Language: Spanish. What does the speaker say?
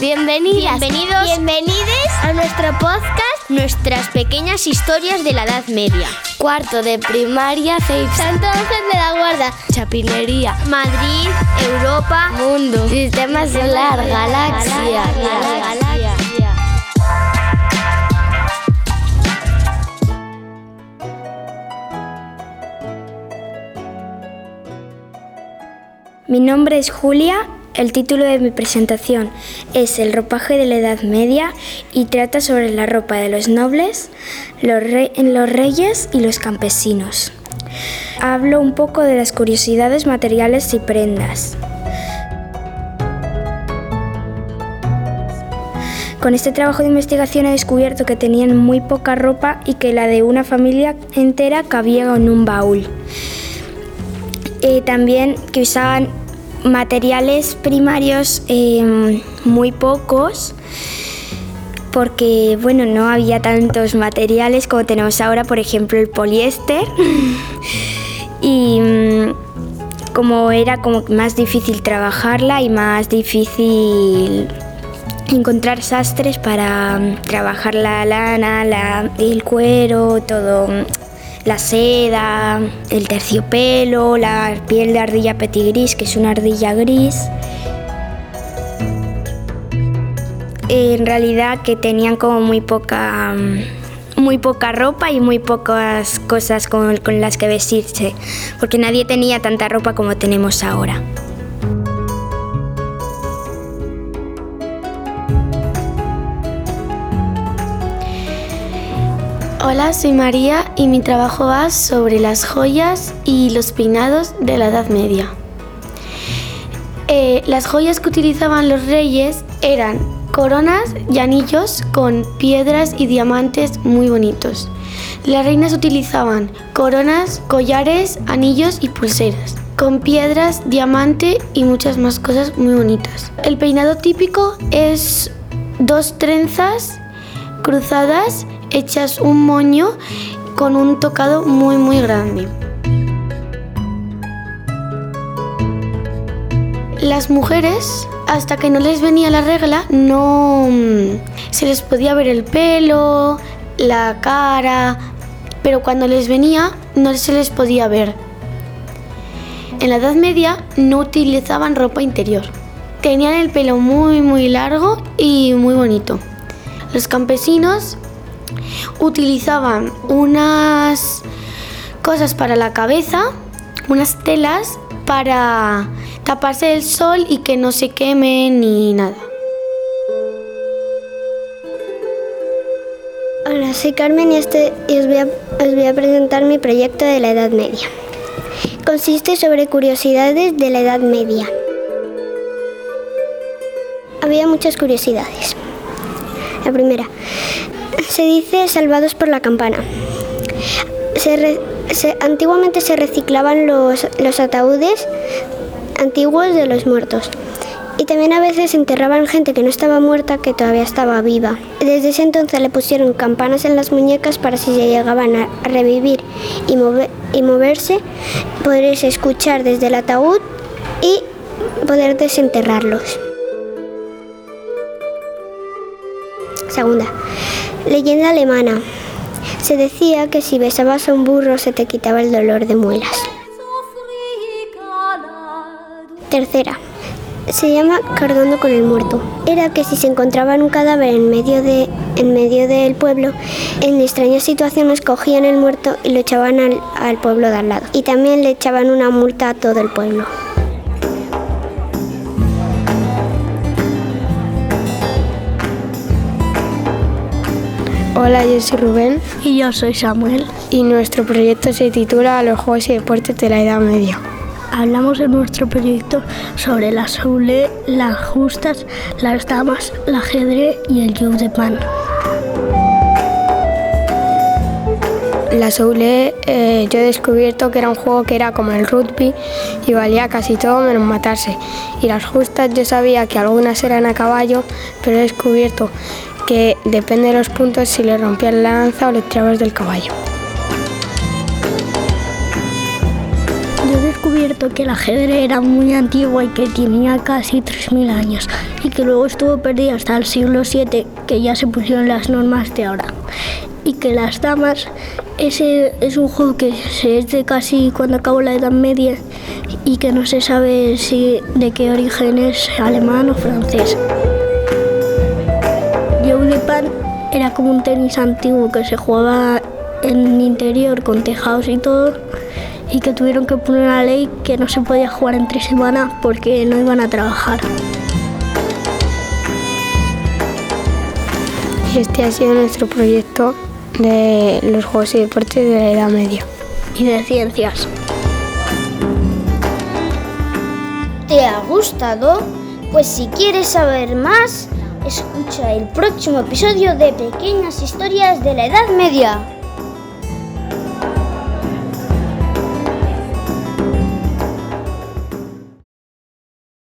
Bienvenidas, bienvenides a nuestro podcast Nuestras pequeñas historias de la Edad Media. Cuarto de primaria, Santo Ángel de la Guarda, Chapinería, Madrid, Europa, Mundo, Sistema Solar, Galaxia. Mi nombre es Julia. El título de mi presentación es El ropaje de la Edad Media y trata sobre la ropa de los nobles, los reyes y los campesinos. Hablo un poco de las curiosidades materiales y prendas. Con este trabajo de investigación he descubierto que tenían muy poca ropa y que la de una familia entera cabía en un baúl. También que usaban materiales primarios muy pocos, porque no había tantos materiales como tenemos ahora, por ejemplo el poliéster, y como era más difícil trabajarla y más difícil encontrar sastres para trabajar la lana, el cuero, todo. La seda, el terciopelo, la piel de ardilla petigris, que es una ardilla gris. En realidad que tenían como muy poca ropa y muy pocas cosas con las que vestirse, porque nadie tenía tanta ropa como tenemos ahora. Hola, soy María y mi trabajo va sobre las joyas y los peinados de la Edad Media. Las joyas que utilizaban los reyes eran coronas y anillos con piedras y diamantes muy bonitos. Las reinas utilizaban coronas, collares, anillos y pulseras, con piedras, diamante y muchas más cosas muy bonitas. El peinado típico es 2 trenzas cruzadas hechas un moño con un tocado muy muy grande. Las mujeres, hasta que no les venía la regla, no se les podía ver el pelo, la cara, pero cuando les venía no se les podía ver. En la Edad Media no utilizaban ropa interior. Tenían el pelo muy muy largo y muy bonito. Los campesinos utilizaban unas cosas para la cabeza, unas telas para taparse del sol y que no se quemen ni nada. Hola, soy Carmen y os voy a presentar mi proyecto de la Edad Media. Consiste sobre curiosidades de la Edad Media. Había muchas curiosidades. La primera, se dice salvados por la campana. Antiguamente se reciclaban los ataúdes antiguos de los muertos. Y también a veces enterraban gente que no estaba muerta, que todavía estaba viva. Desde ese entonces le pusieron campanas en las muñecas para si se llegaban a revivir y moverse, poderse escuchar desde el ataúd y poder desenterrarlos. Segunda, leyenda alemana. Se decía que si besabas a un burro se te quitaba el dolor de muelas. Tercera, se llama cargando con el muerto. Era que si se encontraban un cadáver en medio del pueblo, en extrañas situaciones cogían el muerto y lo echaban al pueblo de al lado. Y también le echaban una multa a todo el pueblo. Hola, yo soy Rubén y yo soy Samuel y nuestro proyecto se titula Los Juegos y Deportes de la Edad Media. Hablamos en nuestro proyecto sobre la soule, las justas, las damas, el ajedrez y el jou de pan. La soule yo he descubierto que era un juego que era como el rugby y valía casi todo menos matarse. Y las justas yo sabía que algunas eran a caballo, pero he descubierto que depende de los puntos si le rompías la lanza o le tirabas del caballo. Yo descubrí descubierto que el ajedrez era muy antiguo y que tenía casi 3000 años y que luego estuvo perdido hasta el siglo VII, que ya se pusieron las normas de ahora. Y que las damas, ese es un juego que es de casi cuando acabó la Edad Media y que no se sabe si de qué origen es, alemán o francés. Joulepan era como un tenis antiguo que se jugaba en el interior con tejados y todo, y que tuvieron que poner una ley que no se podía jugar entre semanas porque no iban a trabajar. Y este ha sido nuestro proyecto de los juegos y deportes de la Edad Media. Y de ciencias. ¿Te ha gustado? Pues si quieres saber más, escucha el próximo episodio de Pequeñas Historias de la Edad Media.